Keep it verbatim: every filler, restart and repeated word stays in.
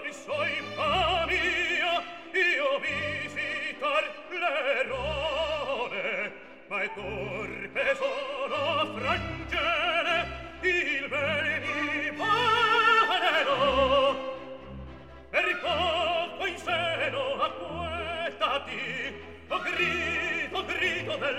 i suoi famiglia, io visitar l'errore, ma è torpe sono frangere, il bene mi valerò. Per poco in seno acquetati, o grido, grido del